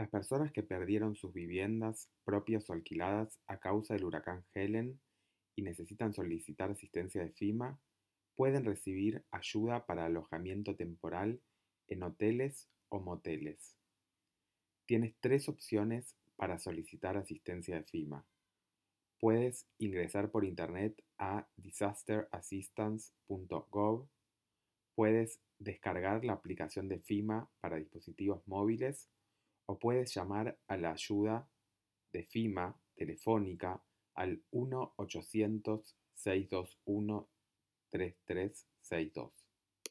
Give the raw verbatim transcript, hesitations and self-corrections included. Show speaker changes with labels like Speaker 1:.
Speaker 1: Las personas que perdieron sus viviendas propias o alquiladas a causa del huracán Helen y necesitan solicitar asistencia de FEMA pueden recibir ayuda para alojamiento temporal en hoteles o moteles. Tienes tres opciones para solicitar asistencia de FEMA. Puedes ingresar por internet a disaster assistance punto gov, puedes descargar la aplicación de FEMA para dispositivos móviles o puedes llamar a la ayuda de FEMA telefónica al uno ochocientos, seiscientos veintiuno, treinta y tres sesenta y dos.